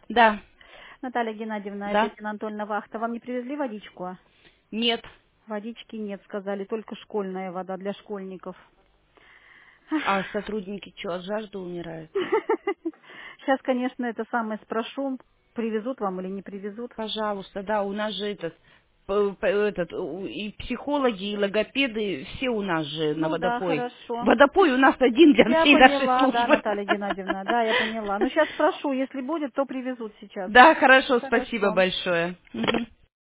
Да, Наталья Геннадьевна, да, опять Анатольевна Вахта. Вам не привезли водичку? нет. Водички нет, сказали, только школьная вода для школьников. А сотрудники что, от жажды умирают? Сейчас, конечно, это самое спрошу, привезут вам или не привезут. Пожалуйста, да, у нас же и психологи, и логопеды, все у нас же на Ну да, водопой. хорошо. Водопой у нас один для Я всей нашей поняла, да, службы. Наталья Геннадьевна, да, я поняла. Ну, сейчас спрошу, если будет, то привезут сейчас. Да, хорошо, спасибо Хорошо. большое. Мгм.